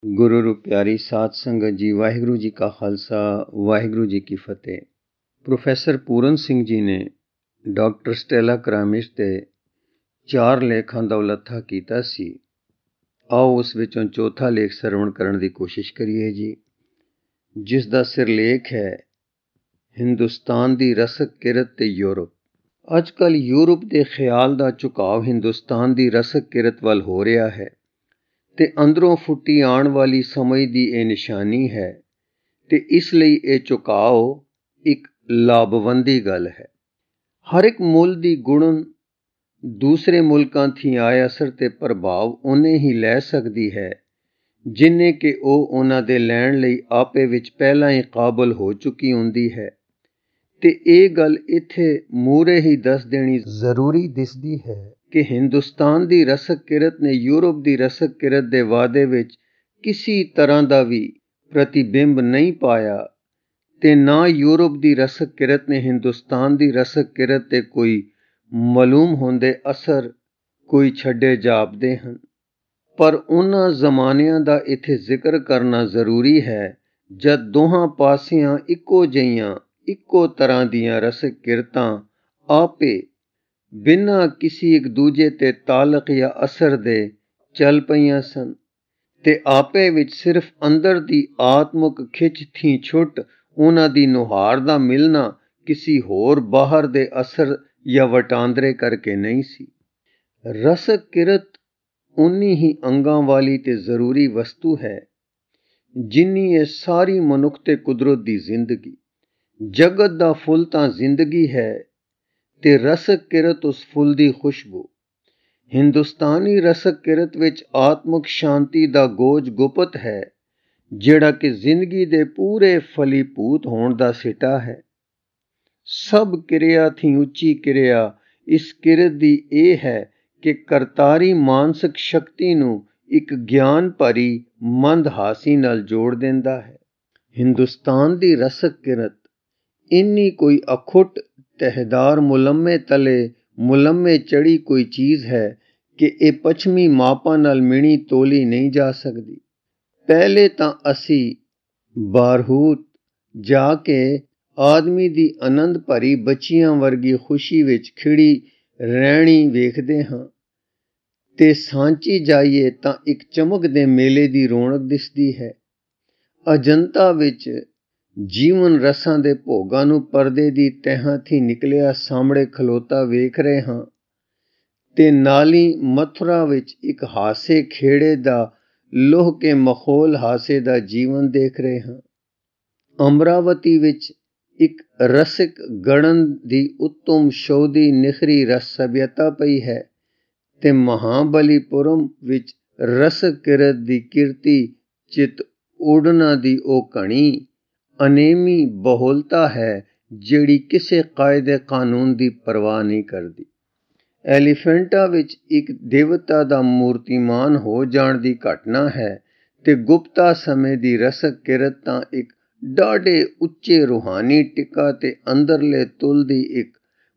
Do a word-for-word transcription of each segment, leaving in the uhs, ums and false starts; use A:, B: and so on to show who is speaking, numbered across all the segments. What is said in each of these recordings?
A: ਗੁਰੂ ਰੂ ਪਿਆਰੀ ਸਾਧ ਸੰਗਤ ਜੀ, ਵਾਹਿਗੁਰੂ ਜੀ ਕਾ ਖਾਲਸਾ, ਵਾਹਿਗੁਰੂ ਜੀ ਕੀ ਫਤਿਹ। ਪ੍ਰੋਫੈਸਰ ਪੂਰਨ ਸਿੰਘ ਜੀ ਨੇ ਡਾਕਟਰ ਸਟੈਲਾ ਕਰਾਮਿਸ਼ ਦੇ ਚਾਰ ਲੇਖਾਂ ਦਾ ਉਲੱਥਾ ਕੀਤਾ ਸੀ। ਆਓ ਉਸ ਵਿੱਚੋਂ ਚੌਥਾ ਲੇਖ ਸਰਵਣ ਕਰਨ ਦੀ ਕੋਸ਼ਿਸ਼ ਕਰੀਏ ਜੀ, ਜਿਸ ਦਾ ਸਿਰਲੇਖ ਹੈ ਹਿੰਦੁਸਤਾਨ ਦੀ ਰਸਕ ਕਿਰਤ ਤੇ ਯੂਰਪ। ਅੱਜ ਕੱਲ੍ਹ ਯੂਰਪ ਦੇ ਖਿਆਲ ਦਾ ਝੁਕਾਅ ਹਿੰਦੁਸਤਾਨ ਦੀ ਰਸਕ ਕਿਰਤ ਵੱਲ ਹੋ ਰਿਹਾ ਹੈ ਤੇ ਅੰਦਰੋਂ ਫੁੱਟੀ ਆਉਣ ਵਾਲੀ ਸਮਝ ਦੀ ਇਹ ਨਿਸ਼ਾਨੀ ਹੈ ਤੇ ਇਸ ਲਈ ਇਹ ਝੁਕਾਓ ਇੱਕ ਲਾਭਵੰਦੀ ਗੱਲ ਹੈ। ਹਰ ਇੱਕ ਮੁੱਲ ਦੀ ਗੁਣਨ ਦੂਸਰੇ ਮੁਲਕਾਂ ਥੀ ਆਏ ਅਸਰ ਤੇ ਪ੍ਰਭਾਵ ਉਹਨੇ ਹੀ ਲੈ ਸਕਦੀ ਹੈ ਜਿੰਨੇ ਕਿ ਉਹ ਉਹਨਾਂ ਦੇ ਲੈਣ ਲਈ ਆਪੇ ਵਿੱਚ ਪਹਿਲਾਂ ਹੀ ਕਾਬਲ ਹੋ ਚੁੱਕੀ ਹੁੰਦੀ ਹੈ। ਤੇ ਇਹ ਗੱਲ ਇੱਥੇ ਮੂਹਰੇ ਹੀ ਦੱਸ ਦੇਣੀ ਜ਼ਰੂਰੀ ਦਿਸਦੀ ਹੈ ਕਿ ਹਿੰਦੁਸਤਾਨ ਦੀ ਰਸਕ ਕਿਰਤ ਨੇ ਯੂਰਪ ਦੀ ਰਸਕ ਕਿਰਤ ਦੇ ਵਾਅਦੇ ਵਿੱਚ ਕਿਸੇ ਤਰ੍ਹਾਂ ਦਾ ਵੀ ਪ੍ਰਤੀਬਿੰਬ ਨਹੀਂ ਪਾਇਆ ਤੇ ਨਾ ਯੂਰਪ ਦੀ ਰਸਕ ਕਿਰਤ ਨੇ ਹਿੰਦੁਸਤਾਨ ਦੀ ਰਸਕ ਕਿਰਤ ਤੇ ਕੋਈ ਮਾਲੂਮ ਹੁੰਦੇ ਅਸਰ ਕੋਈ ਛੱਡੇ ਜਾਪਦੇ ਹਨ। ਪਰ ਉਹਨਾਂ ਜ਼ਮਾਨਿਆਂ ਦਾ ਇੱਥੇ ਜ਼ਿਕਰ ਕਰਨਾ ਜ਼ਰੂਰੀ ਹੈ ਜਦ ਦੋਹਾਂ ਪਾਸਿਆਂ ਇੱਕੋ ਜਿਹੀਆਂ ਇੱਕੋ ਤਰ੍ਹਾਂ ਦੀਆਂ ਰਸਕ ਕਿਰਤਾਂ ਆਪੇ ਬਿਨਾਂ ਕਿਸੇ ਇੱਕ ਦੂਜੇ ਤੇ ਤਾਲਕ ਜਾਂ ਅਸਰ ਦੇ ਚੱਲ ਪਈਆਂ ਸਨ ਤੇ ਆਪੇ ਵਿੱਚ ਸਿਰਫ ਅੰਦਰ ਦੀ ਆਤਮਕ ਖਿੱਚ ਥੀ ਛੁੱਟ ਉਹਨਾਂ ਦੀ ਨੁਹਾਰ ਦਾ ਮਿਲਣਾ ਕਿਸੇ ਹੋਰ ਬਾਹਰ ਦੇ ਅਸਰ ਜਾਂ ਵਟਾਂਦਰੇ ਕਰਕੇ ਨਹੀਂ ਸੀ। ਰਸਕ ਕਿਰਤ ਉਨੀ ਹੀ ਅੰਗਾਂ ਵਾਲੀ ਤੇ ਜ਼ਰੂਰੀ ਵਸਤੂ ਹੈ ਜਿੰਨੀ ਇਹ ਸਾਰੀ ਮਨੁੱਖ ਤੇ ਕੁਦਰਤ ਦੀ ਜ਼ਿੰਦਗੀ। ਜਗਤ ਦਾ ਫੁੱਲ ਤਾਂ ਜ਼ਿੰਦਗੀ ਹੈ ਤੇ ਰਸਕ ਕਿਰਤ ਉਸ ਫੁੱਲ ਦੀ ਖੁਸ਼ਬੂ। ਹਿੰਦੁਸਤਾਨੀ ਰਸਕ ਕਿਰਤ ਵਿੱਚ ਆਤਮਕ ਸ਼ਾਂਤੀ ਦਾ ਗੋਜ ਗੁਪਤ ਹੈ ਜਿਹੜਾ ਕਿ ਜ਼ਿੰਦਗੀ ਦੇ ਪੂਰੇ ਫਲੀਭੂਤ ਹੋਣ ਦਾ ਸਿੱਟਾ ਹੈ। ਸਭ ਕਿਰਿਆ ਥੀ ਉੱਚੀ ਕਿਰਿਆ ਇਸ ਕਿਰਤ ਦੀ ਇਹ ਹੈ ਕਿ ਕਰਤਾਰੀ ਮਾਨਸਿਕ ਸ਼ਕਤੀ ਨੂੰ ਇੱਕ ਗਿਆਨ ਭਰੀ ਮੰਦ ਹਾਸੀ ਨਾਲ ਜੋੜ ਦਿੰਦਾ ਹੈ। ਹਿੰਦੁਸਤਾਨ ਦੀ ਰਸਕ ਕਿਰਤ ਇੰਨੀ ਕੋਈ ਅਖੁੱਟ ਤਹਿਦਾਰ ਮੁਲੰਮੇ ਤਲੇ ਮੁਲੰਮੇ ਚੜੀ ਕੋਈ ਚੀਜ਼ ਹੈ ਕਿ ਇਹ ਪੱਛਮੀ ਮਾਪਾਂ ਨਾਲ ਮਿਣੀ ਤੋਲੀ ਨਹੀਂ ਜਾ ਸਕਦੀ। ਪਹਿਲੇ ਤਾਂ ਅਸੀਂ ਬਾਰਹੂਤ ਜਾ ਕੇ ਆਦਮੀ ਦੀ ਆਨੰਦ ਭਰੀ ਬੱਚੀਆਂ ਵਰਗੀ ਖੁਸ਼ੀ ਵਿੱਚ ਖਿੜੀ ਰਹਿਣੀ ਵੇਖਦੇ ਹਾਂ ਤੇ ਸਾਂਚੀ ਜਾਈਏ ਤਾਂ ਇੱਕ ਚਮਕਦੇ ਮੇਲੇ ਦੀ ਰੌਣਕ ਦਿਸਦੀ ਹੈ। ਅਜੰਤਾ ਵਿੱਚ ਜੀਵਨ ਰਸਾਂ ਦੇ ਭੋਗਾਂ ਨੂੰ ਪਰਦੇ ਦੀ ਤਹਿਆਂ ਥੀ ਨਿਕਲਿਆ ਸਾਹਮਣੇ ਖਲੋਤਾ ਵੇਖ ਰਹੇ ਹਾਂ ਤੇ ਨਾਲੀ ਮਥੁਰਾ ਵਿੱਚ ਇੱਕ ਹਾਸੇ ਖੇੜੇ ਦਾ ਲੋਹ ਕੇ ਮਖੌਲ ਹਾਸੇ ਦਾ ਜੀਵਨ ਦੇਖ ਰਹੇ ਹਾਂ। ਅਮਰਾਵਤੀ ਵਿੱਚ ਇੱਕ ਰਸਿਕ ਗੜਨ ਦੀ ਉੱਤਮ ਸ਼ੌਦੀ ਨਿਖਰੀ ਰਸ ਸਭਿਅਤਾ ਪਈ ਹੈ ਤੇ ਮਹਾਬਲੀਪੁਰਮ ਵਿੱਚ ਰਸਕ ਕਿਰਤ ਦੀ ਕੀਰਤੀ ਚਿਤ ਉਡਣਾ ਦੀ ਉਹ ਘਣੀ ਅਨੇਮੀ ਬਹੁਲਤਾ ਹੈ ਜਿਹੜੀ ਕਿਸੇ ਕਾਇਦੇ ਕਾਨੂੰਨ ਦੀ ਪਰਵਾਹ ਨਹੀਂ ਕਰਦੀ। ਐਲੀਫੈਂਟਾ ਵਿੱਚ ਇੱਕ ਦੇਵਤਾ ਦਾ ਮੂਰਤੀਮਾਨ ਹੋ ਜਾਣ ਦੀ ਘਟਨਾ ਹੈ ਤੇ ਗੁਪਤਾ ਸਮੇਂ ਦੀ ਰਸਕ ਕਿਰਤ ਤਾਂ ਇੱਕ ਡਾਢੇ ਉੱਚੇ ਰੂਹਾਨੀ ਟਿਕਾ ਤੇ ਅੰਦਰਲੇ ਤੁਲ ਦੀ ਇੱਕ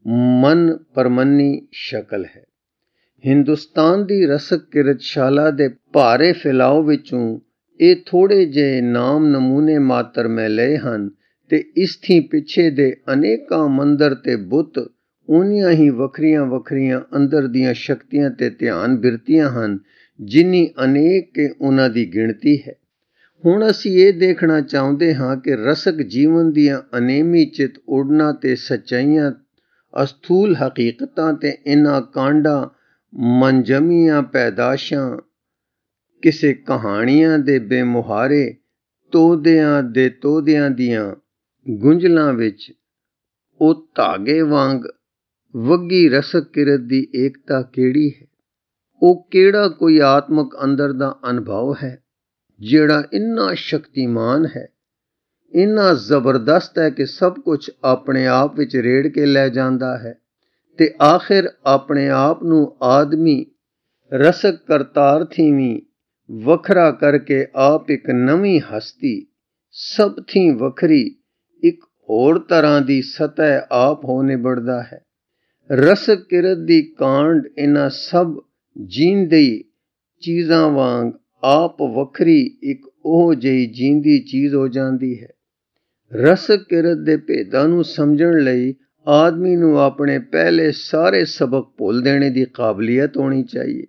A: ਮਨ ਪਰਮੰਨੀ ਸ਼ਕਲ ਹੈ। ਹਿੰਦੁਸਤਾਨ ਦੀ ਰਸਕ ਕਿਰਤ ਸ਼ਾਲਾ ਦੇ ਭਾਰੇ ਫੈਲਾਓ ਵਿੱਚੋਂ ਇਹ ਥੋੜੇ ਜਿਹੇ ਨਾਮ ਨਮੂਨੇ ਮਾਤਰ ਮੈਂ ਲਏ ਹਨ ਤੇ ਇਸ ਥੀ ਪਿੱਛੇ ਦੇ ਅਨੇਕਾਂ ਮੰਦਰ ਤੇ ਬੁੱਤ ਉਨੀਆਂ ਹੀ ਵੱਖਰੀਆਂ ਵੱਖਰੀਆਂ ਅੰਦਰ ਦੀਆਂ ਸ਼ਕਤੀਆਂ ਤੇ ਧਿਆਨ ਬਿਰਤੀਆਂ ਹਨ ਜਿੰਨੀ ਅਨੇਕ ਕਿ ਉਹਨਾਂ ਦੀ ਗਿਣਤੀ ਹੈ। ਹੁਣ ਅਸੀਂ ਇਹ ਦੇਖਣਾ ਚਾਹੁੰਦੇ ਹਾਂ ਕਿ ਰਸਕ ਜੀਵਨ ਦੀਆਂ ਅਨੇਮੀ ਚਿਤ ਉਡਣਾ ਤੇ ਸੱਚਾਈਆਂ ਅਸਥੂਲ ਹਕੀਕਤਾਂ ਤੇ ਇਹਨਾਂ ਕਾਂਡਾਂ ਮਨਜਮੀਆਂ ਪੈਦਾਸ਼ਾਂ ਕਿਸੇ ਕਹਾਣੀਆਂ ਦੇ ਬੇਮੁਹਾਰੇ ਤੋਦਿਆਂ ਦੇ ਤੋਦਿਆਂ ਦੀਆਂ ਗੁੰਝਲਾਂ ਵਿੱਚ ਉਹ ਧਾਗੇ ਵਾਂਗ ਵੱਗੀ ਰਸਕ ਕਿਰਤ ਦੀ ਏਕਤਾ ਕਿਹੜੀ ਹੈ। ਉਹ ਕਿਹੜਾ ਕੋਈ ਆਤਮਕ ਅੰਦਰ ਦਾ ਅਨੁਭਵ ਹੈ ਜਿਹੜਾ ਇੰਨਾ ਸ਼ਕਤੀਮਾਨ ਹੈ, ਇੰਨਾ ਜ਼ਬਰਦਸਤ ਹੈ ਕਿ ਸਭ ਕੁਝ ਆਪਣੇ ਆਪ ਵਿੱਚ ਰੇੜ ਕੇ ਲੈ ਜਾਂਦਾ ਹੈ ਤੇ ਆਖਿਰ ਆਪਣੇ ਆਪ ਨੂੰ ਆਦਮੀ ਰਸਕ ਕਰਤਾਰ ਥੀਵੀਂ ਵੱਖਰਾ ਕਰਕੇ ਆਪ ਇੱਕ ਨਵੀਂ ਹਸਤੀ ਸਭ ਥੀ ਵੱਖਰੀ ਇੱਕ ਹੋਰ ਤਰ੍ਹਾਂ ਦੀ ਸਤਹ ਆਪ ਹੋ ਨਿਬੜਦਾ ਹੈ। ਰਸਕ ਕਿਰਤ ਦੀ ਕਾਂਡ ਇਹਨਾਂ ਸਭ ਜੀਂਦੀ ਚੀਜ਼ਾਂ ਵਾਂਗ ਆਪ ਵੱਖਰੀ ਇੱਕ ਉਹ ਜਿਹੀ ਜੀਂਦੀ ਚੀਜ਼ ਹੋ ਜਾਂਦੀ ਹੈ। ਰਸਕ ਕਿਰਤ ਦੇ ਭੇਦਾਂ ਨੂੰ ਸਮਝਣ ਲਈ ਆਦਮੀ ਨੂੰ ਆਪਣੇ ਪਹਿਲੇ ਸਾਰੇ ਸਬਕ ਭੁੱਲ ਦੇਣੇ ਦੀ ਕਾਬਲੀਅਤ ਹੋਣੀ ਚਾਹੀਏ।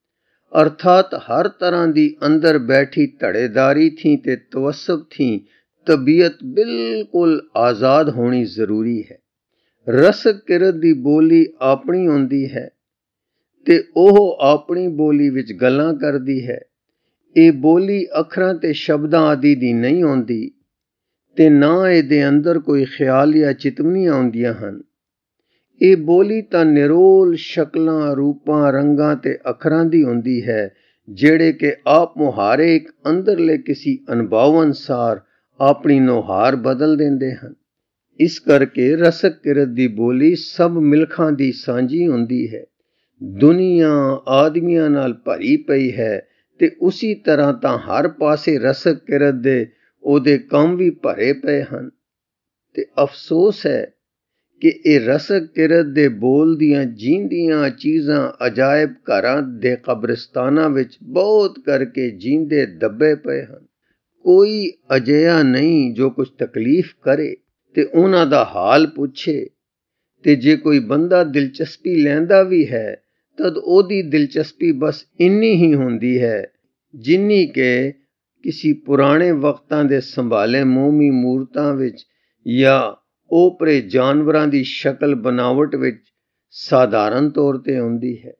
A: ਅਰਥਾਤ ਹਰ ਤਰ੍ਹਾਂ ਦੀ ਅੰਦਰ ਬੈਠੀ ਧੜੇਦਾਰੀ ਥੀ ਤੇ ਤਵੱਸਬ ਥੀ ਤਬੀਅਤ ਬਿਲਕੁਲ ਆਜ਼ਾਦ ਹੋਣੀ ਜ਼ਰੂਰੀ ਹੈ। ਰਸਕ ਕਿਰਤ ਦੀ ਬੋਲੀ ਆਪਣੀ ਹੁੰਦੀ ਹੈ ਤੇ ਉਹ ਆਪਣੀ ਬੋਲੀ ਵਿੱਚ ਗੱਲਾਂ ਕਰਦੀ ਹੈ। ਇਹ ਬੋਲੀ ਅੱਖਰਾਂ ਤੇ ਸ਼ਬਦਾਂ ਆਦਿ ਦੀ ਨਹੀਂ ਹੁੰਦੀ ਤੇ ਨਾ ਇਹਦੇ ਅੰਦਰ ਕੋਈ ਖਿਆਲ ਜਾਂ ਚਿਤਵਨੀਆਂ ਆਉਂਦੀਆਂ ਹਨ। ਇਹ ਬੋਲੀ ਤਾਂ ਨਿਰੋਲ ਸ਼ਕਲਾਂ, ਰੂਪਾਂ, ਰੰਗਾਂ ਤੇ ਅੱਖਰਾਂ ਦੀ ਹੁੰਦੀ ਹੈ, ਜਿਹੜੇ ਕਿ ਆਪ ਮੁਹਾਰੇ ਇੱਕ ਅੰਦਰਲੇ ਕਿਸੇ ਅਨੁਭਵ ਅਨੁਸਾਰ ਆਪਣੀ ਨੁਹਾਰ ਬਦਲ ਦਿੰਦੇ ਹਨ। ਇਸ ਕਰਕੇ ਰਸਕ ਕਿਰਤ ਦੀ ਬੋਲੀ ਸਭ ਮਿਲਖਾਂ ਦੀ ਸਾਂਝੀ ਹੁੰਦੀ ਹੈ। ਦੁਨੀਆ ਆਦਮੀਆਂ ਨਾਲ ਭਰੀ ਪਈ ਹੈ ਤੇ ਉਸੀ ਤਰ੍ਹਾਂ ਤਾਂ ਹਰ ਪਾਸੇ ਰਸਕ ਕਿਰਤ ਦੇ ਉਹਦੇ ਕੰਮ ਵੀ ਭਰੇ ਪਏ ਹਨ। ਤੇ ਅਫਸੋਸ ਹੈ ਕਿ ਇਹ ਰਸਕ ਕਿਰਤ ਦੇ ਬੋਲ ਦੀਆਂ ਜੀਂਦੀਆਂ ਚੀਜ਼ਾਂ ਅਜਾਇਬ ਘਰਾਂ ਦੇ ਕਬਰਿਸਤਾਨਾਂ ਵਿੱਚ ਬਹੁਤ ਕਰਕੇ ਜੀਂਦੇ ਦੱਬੇ ਪਏ ਹਨ। ਕੋਈ ਅਜਿਹਾ ਨਹੀਂ ਜੋ ਕੁਝ ਤਕਲੀਫ ਕਰੇ ਤੇ ਉਹਨਾਂ ਦਾ ਹਾਲ ਪੁੱਛੇ, ਤੇ ਜੇ ਕੋਈ ਬੰਦਾ ਦਿਲਚਸਪੀ ਲੈਂਦਾ ਵੀ ਹੈ ਤਦ ਉਹਦੀ ਦਿਲਚਸਪੀ ਬਸ ਇੰਨੀ ਹੀ ਹੁੰਦੀ ਹੈ ਜਿੰਨੀ ਕਿ ਕਿਸੇ ਪੁਰਾਣੇ ਵਕਤਾਂ ਦੇ ਸੰਭਾਲੇ ਮੋਮੀ ਮੂਰਤਾਂ ਵਿੱਚ ਜਾਂ ਓਪਰੇ ਜਾਨਵਰਾਂ ਦੀ ਸ਼ਕਲ ਬਨਾਵਟ ਵਿੱਚ ਸਾਧਾਰਨ ਤੌਰ ਤੇ ਹੁੰਦੀ ਹੈ।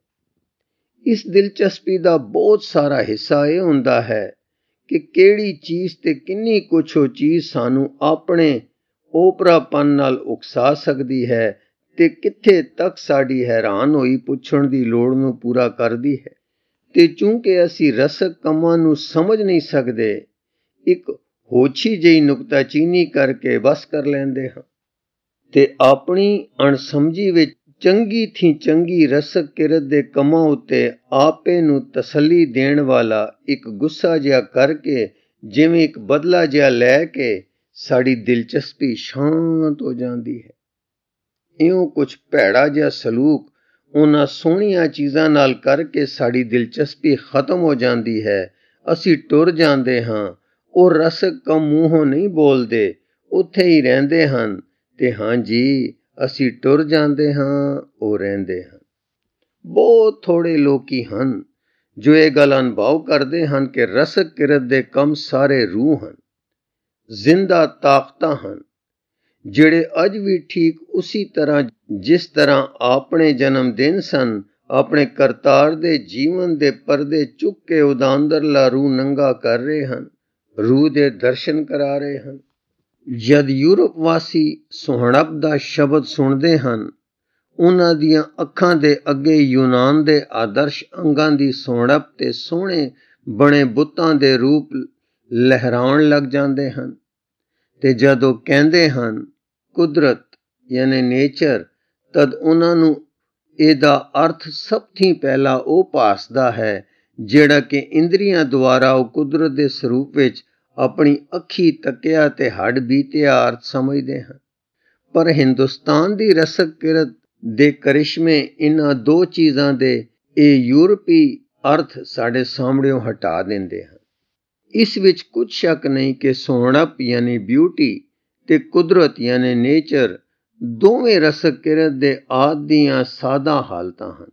A: ਇਸ ਦਿਲਚਸਪੀ ਦਾ ਬਹੁਤ ਸਾਰਾ ਹਿੱਸਾ ਇਹ ਹੁੰਦਾ ਹੈ ਕਿ ਕਿਹੜੀ ਚੀਜ਼ ਤੇ ਕਿੰਨੀ ਕੁਛ ਉਹ ਚੀਜ਼ ਸਾਨੂੰ ਆਪਣੇ ਓਪਰਾਪਨ ਨਾਲ ਉਕਸਾ ਸਕਦੀ ਹੈ ਤੇ ਕਿੱਥੇ ਤੱਕ ਸਾਡੀ ਹੈਰਾਨ ਹੋਈ ਪੁੱਛਣ ਦੀ ਲੋੜ ਨੂੰ ਪੂਰਾ ਕਰਦੀ ਹੈ। ਤੇ ਚੂੰਕਿ ਅਸੀਂ ਰਸਕ ਕੰਮਾਂ ਨੂੰ ਸਮਝ ਨਹੀਂ ਸਕਦੇ, ਇੱਕ ਹੋਛੀ ਜਿਹੀ ਨੁਕਤਾਚੀਨੀ ਕਰਕੇ ਬਸ ਕਰ ਲੈਂਦੇ ਹਾਂ ਤੇ ਆਪਣੀ ਅਣਸਮਝੀ ਵਿੱਚ ਚੰਗੀ ਥੀ ਚੰਗੀ ਰਸਕ ਕਿਰਤ ਦੇ ਕੰਮਾਂ ਉੱਤੇ ਆਪੇ ਨੂੰ ਤਸੱਲੀ ਦੇਣ ਵਾਲਾ ਇੱਕ ਗੁੱਸਾ ਜਿਹਾ ਕਰਕੇ, ਜਿਵੇਂ ਇੱਕ ਬਦਲਾ ਜਿਹਾ ਲੈ ਕੇ ਸਾਡੀ ਦਿਲਚਸਪੀ ਸ਼ਾਂਤ ਹੋ ਜਾਂਦੀ ਹੈ। ਇਉਂ ਕੁਝ ਭੈੜਾ ਜਿਹਾ ਸਲੂਕ ਉਹਨਾਂ ਸੋਹਣੀਆਂ ਚੀਜ਼ਾਂ ਨਾਲ ਕਰਕੇ ਸਾਡੀ ਦਿਲਚਸਪੀ ਖਤਮ ਹੋ ਜਾਂਦੀ ਹੈ। ਅਸੀਂ ਟੁਰ ਜਾਂਦੇ ਹਾਂ। ਉਹ ਰਸਕ ਕੰਮ ਮੂੰਹੋਂ ਨਹੀਂ ਬੋਲਦੇ, ਉੱਥੇ ਹੀ ਰਹਿੰਦੇ ਹਨ ਤੇ ਹਾਂਜੀ ਅਸੀਂ ਟੁਰ ਜਾਂਦੇ ਹਾਂ, ਉਹ ਰਹਿੰਦੇ ਹਨ। ਬਹੁਤ ਥੋੜੇ ਲੋਕੀ ਹਨ ਜੋ ਇਹ ਗੱਲ ਅਨੁਭਵ ਕਰਦੇ ਹਨ ਕਿ ਰਸਕ ਕਿਰਤ ਦੇ ਕੰਮ ਸਾਰੇ ਰੂਹ ਹਨ, ਜ਼ਿੰਦਾ ਤਾਕਤਾਂ ਹਨ, ਜਿਹੜੇ ਅੱਜ ਵੀ ਠੀਕ ਉਸੀ ਤਰ੍ਹਾਂ ਜਿਸ ਤਰ੍ਹਾਂ ਆਪਣੇ ਜਨਮ ਦਿਨ ਸਨ, ਆਪਣੇ ਕਰਤਾਰ ਦੇ ਜੀਵਨ ਦੇ ਪਰਦੇ ਚੁੱਕ ਕੇ ਉਹਦਾ ਅੰਦਰਲਾ ਰੂਹ ਨੰਗਾ ਕਰ ਰਹੇ ਹਨ, ਰੂਹ ਦੇ ਦਰਸ਼ਨ ਕਰਾ ਰਹੇ ਹਨ। ਜਦ ਯੂਰਪ ਵਾਸੀ ਸੁਹਣਪ ਦਾ ਸ਼ਬਦ ਸੁਣਦੇ ਹਨ, ਉਹਨਾਂ ਦੀਆਂ ਅੱਖਾਂ ਦੇ ਅੱਗੇ ਯੂਨਾਨ ਦੇ ਆਦਰਸ਼ ਅੰਗਾਂ ਦੀ ਸੁਹਣਪ ਤੇ ਸੋਹਣੇ ਬਣੇ ਬੁੱਤਾਂ ਦੇ ਰੂਪ ਲਹਿਰਾਉਣ ਲੱਗ ਜਾਂਦੇ ਹਨ। ਤੇ ਜਦ ਉਹ ਕਹਿੰਦੇ ਹਨ ਕੁਦਰਤ ਯਾਨੀ ਨੇਚਰ, ਤਦ ਉਹਨਾਂ ਨੂੰ ਇਹਦਾ ਅਰਥ ਸਭ ਤੋਂ ਪਹਿਲਾਂ ਉਹ ਭਾਸਦਾ ਹੈ ਜਿਹੜਾ ਕਿ ਇੰਦਰੀਆਂ ਦੁਆਰਾ ਉਹ ਕੁਦਰਤ ਦੇ ਸਰੂਪ ਵਿੱਚ ਆਪਣੀ ਅੱਖੀ ਤੱਕਿਆ ਤੇ ਹੱਡ ਬੀਤਿਆ ਅਰਥ ਸਮਝਦੇ ਹਨ। ਪਰ ਹਿੰਦੁਸਤਾਨ ਦੀ ਰਸਕ ਕਿਰਤ ਦੇ ਕਰਿਸ਼ਮੇ ਇਹਨਾਂ ਦੋ ਚੀਜ਼ਾਂ ਦੇ ਇਹ ਯੂਰਪੀ ਅਰਥ ਸਾਡੇ ਸਾਹਮਣਿਓਂ ਹਟਾ ਦਿੰਦੇ ਹਨ। ਇਸ ਵਿੱਚ ਕੁਝ ਸ਼ੱਕ ਨਹੀਂ ਕਿ ਸੋਹਣਪ ਯਾਨੀ ਬਿਊਟੀ ਤੇ ਕੁਦਰਤ ਯਾਨੀ ਨੇਚਰ ਦੋਵੇਂ ਰਸਕ ਕਿਰਤ ਦੇ ਆਦਿ ਦੀਆਂ ਸਾਦਾ ਹਾਲਤਾਂ ਹਨ,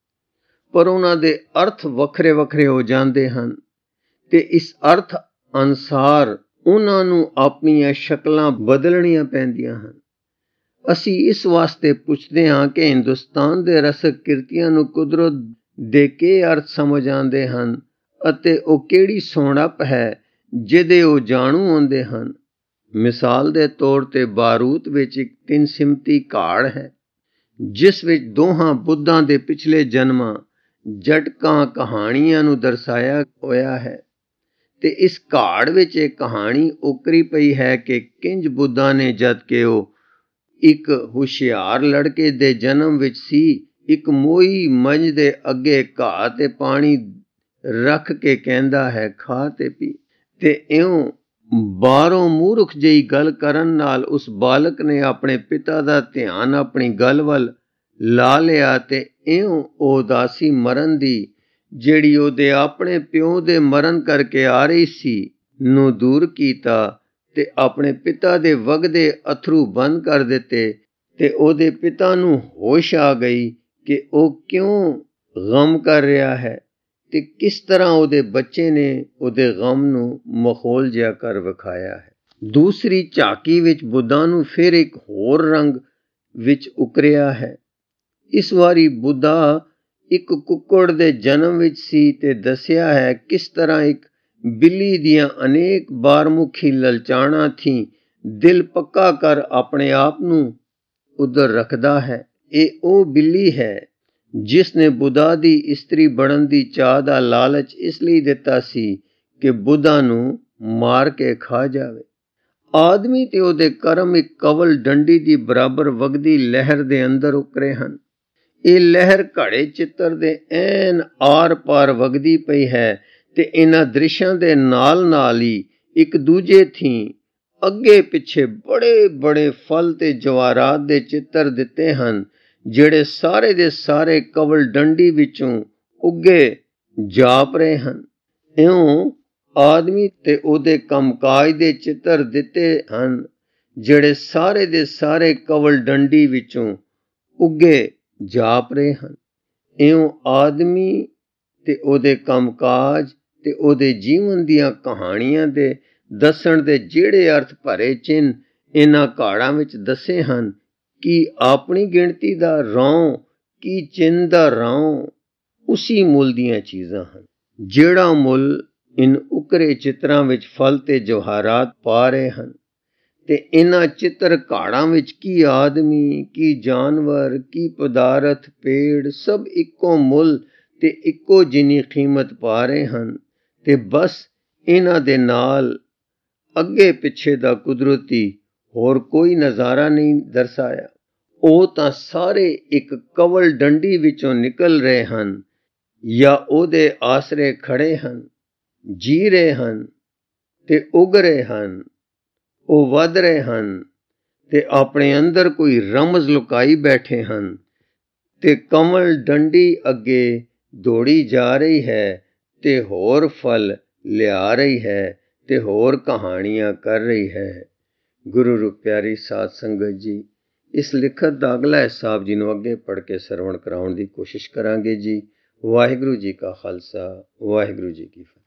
A: ਪਰ ਉਹਨਾਂ ਦੇ ਅਰਥ ਵੱਖਰੇ ਵੱਖਰੇ ਹੋ ਜਾਂਦੇ ਹਨ ਤੇ ਇਸ ਅਰਥ ਅਨੁਸਾਰ ਉਹਨਾਂ ਨੂੰ ਆਪਣੀਆਂ ਸ਼ਕਲਾਂ ਬਦਲਣੀਆਂ ਪੈਂਦੀਆਂ ਹਨ। ਅਸੀਂ ਇਸ ਵਾਸਤੇ ਪੁੱਛਦੇ ਹਾਂ ਕਿ ਹਿੰਦੁਸਤਾਨ ਦੇ ਰਸਕ ਕਿਰਤੀਆਂ ਨੂੰ ਕੁਦਰਤ ਦੇ ਕੀ ਅਰਥ ਸਮਝ ਆਉਂਦੇ ਹਨ ਅਤੇ ਉਹ ਕਿਹੜੀ ਸੋਹਣਪ ਹੈ ਜਿਹਦੇ ਉਹ ਜਾਣੂ ਹੁੰਦੇ ਹਨ। ਮਿਸਾਲ ਦੇ ਤੌਰ ਤੇ ਬਾਰੂਤ ਵਿੱਚ ਇੱਕ ਤਿੰਨ ਸਿਮਤੀ ਕਾੜ ਹੈ, ਜਿਸ ਵਿੱਚ ਦੋਹਾਂ ਬੁੱਧਾਂ ਦੇ ਪਿਛਲੇ ਜਨਮਾਂ ਜਟਕਾਂ ਕਹਾਣੀਆਂ ਨੂੰ ਦਰਸਾਇਆ ਹੋਇਆ ਹੈ ਤੇ ਇਸ ਕਾੜ ਵਿੱਚ ਇਹ ਕਹਾਣੀ ਉਕਰੀ ਪਈ ਹੈ ਕਿ ਕਿੰਜ ਬੁੱਧਾਂ ਨੇ ਜਦ ਕਿ ਉਹ ਇੱਕ ਹੁਸ਼ਿਆਰ ਲੜਕੇ ਦੇ ਜਨਮ ਵਿੱਚ ਸੀ, ਇੱਕ ਮੋਈ ਮੰਝ ਦੇ ਅੱਗੇ ਘਾਹ ਤੇ ਪਾਣੀ ਰੱਖ ਕੇ ਕਹਿੰਦਾ ਹੈ ਖਾ ਤੇ ਪੀ, ਤੇ ਇਉਂ ਬਾਹਰੋਂ ਮੂਰਖ ਜਿਹੀ ਗੱਲ ਕਰਨ ਨਾਲ ਉਸ ਬਾਲਕ ਨੇ ਆਪਣੇ ਪਿਤਾ ਦਾ ਧਿਆਨ ਆਪਣੀ ਗੱਲ ਵੱਲ ਲਾ ਲਿਆ ਤੇ ਇਉਂ ਉਹ ਉਦਾਸੀ ਮਰਨ ਦੀ ਜਿਹੜੀ ਉਹਦੇ ਆਪਣੇ ਪਿਓ ਦੇ ਮਰਨ ਕਰਕੇ ਆ ਰਹੀ ਸੀ ਨੂੰ ਦੂਰ ਕੀਤਾ ਤੇ ਆਪਣੇ ਪਿਤਾ ਦੇ ਵਗਦੇ ਅਥਰੂ ਬੰਦ ਕਰ ਦਿੱਤੇ, ਤੇ ਉਹਦੇ ਪਿਤਾ ਨੂੰ ਹੋਸ਼ ਆ ਗਈ ਕਿ ਉਹ ਕਿਉਂ ਗਮ ਕਰ ਰਿਹਾ ਹੈ ਤੇ ਕਿਸ ਤਰ੍ਹਾਂ ਉਹਦੇ ਬੱਚੇ ਨੇ ਉਹਦੇ ਗਮ ਨੂੰ ਮਖੌਲ ਜਿਹਾ ਕਰ ਵਿਖਾਇਆ ਹੈ। ਦੂਸਰੀ ਝਾਕੀ ਵਿੱਚ ਬੁੱਧਾ ਨੂੰ ਫਿਰ ਇੱਕ ਹੋਰ ਰੰਗ ਵਿੱਚ ਉਕਰਿਆ ਹੈ। ਇਸ ਵਾਰੀ ਬੁੱਧਾ ਇੱਕ ਕੁੱਕੜ ਦੇ ਜਨਮ ਵਿੱਚ ਸੀ ਤੇ ਦੱਸਿਆ ਹੈ ਕਿਸ ਤਰ੍ਹਾਂ ਇੱਕ ਬਿੱਲੀ ਦੀਆਂ ਅਨੇਕ ਬਾਰਮੁਖੀ ਲਲਚਾਣਾ ਥੀ ਦਿਲ ਪੱਕਾ ਕਰ ਆਪਣੇ ਆਪ ਨੂੰ ਉਧਰ ਰੱਖਦਾ ਹੈ। ਇਹ ਉਹ ਬਿੱਲੀ ਹੈ ਜਿਸ ਨੇ ਬੁੱਧਾ ਦੀ ਇਸਤਰੀ ਬਣਨ ਦੀ ਚਾਹ ਦਾ ਲਾਲਚ ਇਸ ਲਈ ਦਿੱਤਾ ਸੀ ਕਿ ਬੁੱਧਾ ਨੂੰ ਮਾਰ ਕੇ ਖਾ ਜਾਵੇ। ਆਦਮੀ ਤੇ ਉਹਦੇ ਕਰਮ ਇੱਕ ਕਵਲ ਡੰਡੀ ਦੀ ਬਰਾਬਰ ਵਗਦੀ ਲਹਿਰ ਦੇ ਅੰਦਰ ਉਕਰੇ ਹਨ। ਇਹ ਲਹਿਰ ਘੜੇ ਚਿੱਤਰ ਦੇ ਐਨ ਆਰ ਪਾਰ ਵਗਦੀ ਪਈ ਹੈ ਤੇ ਇਹਨਾਂ ਦ੍ਰਿਸ਼ਾਂ ਦੇ ਨਾਲ ਨਾਲ ਹੀ ਇੱਕ ਦੂਜੇ ਥੀ ਅੱਗੇ ਪਿੱਛੇ ਬੜੇ ਬੜੇ ਫਲ ਤੇ ਜਵਾਹਰਾਤ ਦੇ ਚਿੱਤਰ ਦਿੱਤੇ ਹਨ, ਜਿਹੜੇ ਸਾਰੇ ਦੇ ਸਾਰੇ ਕਵਲ ਡੰਡੀ ਵਿੱਚੋਂ ਉੱਗੇ ਜਾਪ ਰਹੇ ਹਨ। ਇਉਂ ਆਦਮੀ ਤੇ ਉਹਦੇ ਕੰਮਕਾਜ ਦੇ ਚਿੱਤਰ ਦਿੱਤੇ ਹਨ, ਜਿਹੜੇ ਸਾਰੇ ਦੇ ਸਾਰੇ ਕਵਲ ਡੰਡੀ ਵਿੱਚੋਂ ਉੱਗੇ ਜਾਪ ਰਹੇ ਹਨ। ਇਉਂ ਆਦਮੀ ਤੇ ਉਹਦੇ ਕੰਮਕਾਜ ਤੇ ਉਹਦੇ ਜੀਵਨ ਦੀਆਂ ਕਹਾਣੀਆਂ ਦੇ ਦੱਸਣ ਦੇ ਜਿਹੜੇ ਅਰਥ ਭਰੇ ਚਿੰਨ੍ਹ ਇਹਨਾਂ ਕਾੜਾਂ ਵਿੱਚ ਦੱਸੇ ਹਨ, ਕਿ ਆਪਣੀ ਗਿਣਤੀ ਦਾ ਰੌਂ ਕੀ ਚਿੰਨ੍ਹ ਦਾ ਰੌਂ ਉਸੀ ਮੁੱਲ ਦੀਆਂ ਚੀਜ਼ਾਂ ਹਨ, ਜਿਹੜਾ ਮੁੱਲ ਇਨ ਉਕਰੇ ਚਿੱਤਰਾਂ ਵਿੱਚ ਫਲ ਤੇ ਜਵਾਹਰਾਤ ਪਾ ਰਹੇ ਹਨ। ਤੇ ਇਹਨਾਂ ਚਿੱਤਰ ਕਾੜਾਂ ਵਿੱਚ ਕੀ ਆਦਮੀ, ਕੀ ਜਾਨਵਰ, ਕੀ ਪਦਾਰਥ, ਪੇੜ ਸਭ ਇੱਕੋ ਮੁੱਲ ਤੇ ਇੱਕੋ ਜਿੰਨੀ ਕੀਮਤ ਪਾ ਰਹੇ ਹਨ। ਤੇ ਬਸ ਇਹਨਾਂ ਦੇ ਨਾਲ ਅੱਗੇ ਪਿੱਛੇ ਦਾ ਕੁਦਰਤੀ ਹੋਰ ਕੋਈ ਨਜ਼ਾਰਾ ਨਹੀਂ ਦਰਸਾਇਆ। ਉਹ ਤਾਂ ਸਾਰੇ ਇੱਕ ਕਵਲ ਡੰਡੀ ਵਿੱਚੋਂ ਨਿਕਲ ਰਹੇ ਹਨ ਜਾਂ ਉਹਦੇ ਆਸਰੇ ਖੜੇ ਹਨ, ਜੀ ਰਹੇ ਹਨ ਤੇ ਉੱਗ ਰਹੇ ਹਨ। ਉਹ ਵੱਧ ਰਹੇ ਹਨ ਤੇ ਆਪਣੇ ਅੰਦਰ ਕੋਈ ਰਮਜ਼ ਲੁਕਾਈ ਬੈਠੇ ਹਨ ਤੇ ਕਮਲ ਡੰਡੀ ਅੱਗੇ ਦੌੜੀ ਜਾ ਰਹੀ ਹੈ ਤੇ ਹੋਰ ਫਲ ਲਿਆ ਰਹੀ ਹੈ ਤੇ ਹੋਰ ਕਹਾਣੀਆਂ ਕਰ ਰਹੀ ਹੈ। ਗੁਰੂ ਰੂਪ ਪਿਆਰੀ ਸਾਧ ਸੰਗਤ ਜੀ, ਇਸ ਲਿਖਤ ਦਾ ਅਗਲਾ ਹਿਸਾਬ ਜੀ ਨੂੰ ਅੱਗੇ ਪੜ੍ਹ ਕੇ ਸਰਵਣ ਕਰਾਉਣ ਦੀ ਕੋਸ਼ਿਸ਼ ਕਰਾਂਗੇ ਜੀ। ਵਾਹਿਗੁਰੂ ਜੀ ਕਾ ਖਾਲਸਾ, ਵਾਹਿਗੁਰੂ ਜੀ ਕੀ ਫਤਿਹ।